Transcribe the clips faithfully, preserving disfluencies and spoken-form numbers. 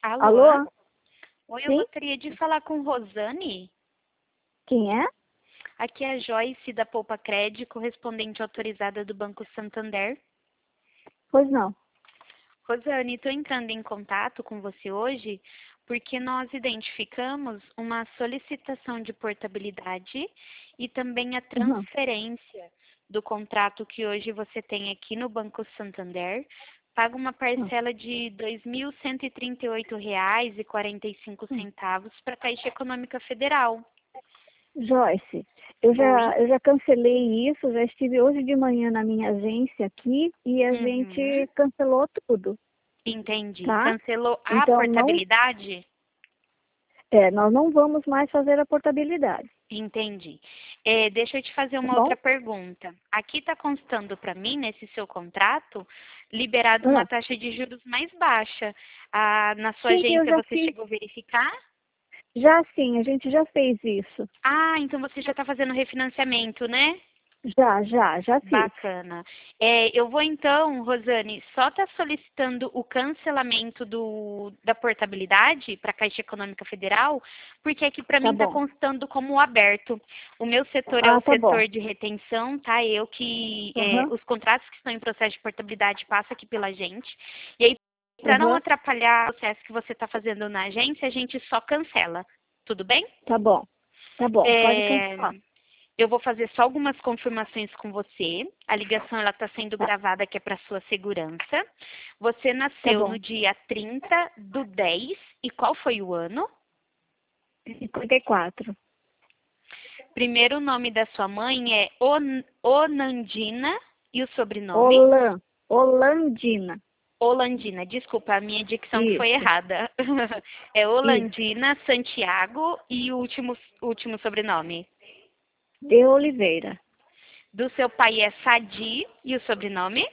Alô? Alô? Oi, eu Sim? gostaria de falar com Rosane. Quem é? Aqui é a Joyce da Poupa Cred, correspondente autorizada do Banco Santander. Pois não. Rosane, estou entrando em contato com você hoje porque nós identificamos uma solicitação de portabilidade e também a Uhum. transferência do contrato que hoje você tem aqui no Banco Santander. Paga uma Uhum. parcela de dois mil cento e trinta e oito reais e quarenta e cinco Uhum. centavos para a Caixa Econômica Federal. Joyce, eu Oi? já, eu já cancelei isso, já estive hoje de manhã na minha agência aqui e a Uhum. gente cancelou tudo, Entendi. tá? Cancelou a Então não, portabilidade? é, nós não vamos mais fazer a portabilidade, Entendi. É, deixa eu te fazer tá uma bom? outra pergunta. Aqui está constando para mim, nesse seu contrato, liberado uma Ah, taxa de juros mais baixa. Ah, na sua sim, eu agência já você fiz, chegou a verificar? já sim, a gente já fez isso. Ah, então você já está fazendo refinanciamento, né? Já, já, já fiz. Bacana. É, eu vou então, Rosane, só estar solicitando o cancelamento do, da portabilidade para a Caixa Econômica Federal, porque aqui para Tá mim está bom. constando como aberto. O meu setor é o Ah, tá bom. setor de retenção, tá? Eu que é, Aham, os contratos que estão em processo de portabilidade passam aqui pela gente. E aí, para não aham, atrapalhar o processo que você está fazendo na agência, a gente só cancela. Tudo bem? tá bom. Tá bom, pode É, cancelar. eu vou fazer só algumas confirmações com você. A ligação ela está sendo Tá, gravada que é para sua segurança. Você tá nasceu bom. no dia trinta do dez e qual foi o ano? cinquenta e quatro. Primeiro nome da sua mãe é On- Onandina e o sobrenome? Holan, Holandina. Holandina. Desculpa, a minha dicção que foi Isso, errada. É isso. Holandina Santiago e o último, último sobrenome. De Oliveira. Do seu pai é Sadi e o sobrenome?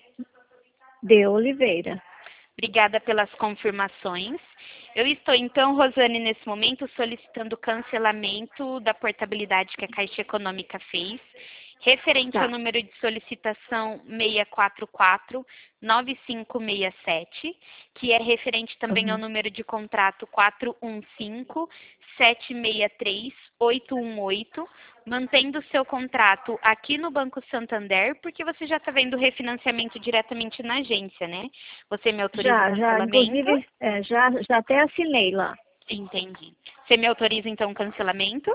De Oliveira. Obrigada pelas confirmações. Eu estou, então, Rosane, nesse momento, solicitando o cancelamento da portabilidade que a Caixa Econômica fez, referente ao Tá. número de solicitação seis quatro quatro nove cinco seis sete, que é referente também ao Uhum. número de contrato quatro um cinco sete seis três oito um oito, mantendo o seu contrato aqui no Banco Santander, porque você já está vendo o refinanciamento diretamente na agência, né? Você me autoriza o Já, já, cancelamento? inclusive, é, já, já até assinei lá. Entendi. Você me autoriza então o cancelamento?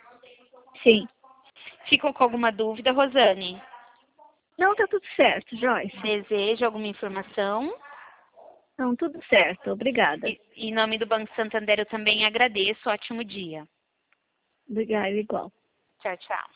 Sim. Ficou com alguma dúvida, Rosane? Não, tá tudo certo, Joyce. Deseja alguma informação? Não, tudo certo. Obrigada. E, em nome do Banco Santander eu também agradeço. Ótimo dia. Obrigada, igual. Tchau, tchau.